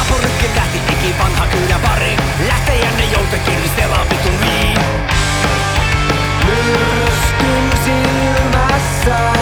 Naapurikin lähti ikivanha kyllä pari. Lähtejänne joutakin Stella vitun viin. Myrskyn silmässä.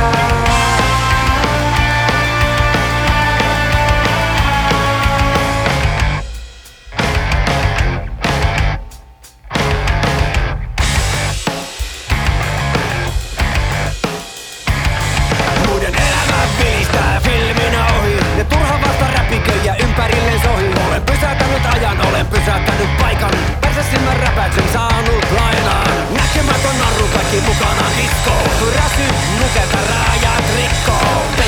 Muiden elämä vilistää filminä ohi. Ne turha vasta räpiköjä ympärilleen sohi. Olen pysäyttänyt ajan, olen pysäyttänyt paikan. Persesilmän räpäyksen saanut lainaan. Näkemätön narru kaikki mukanaan diskoon. Räsy, nuketa, raajat rikkoo.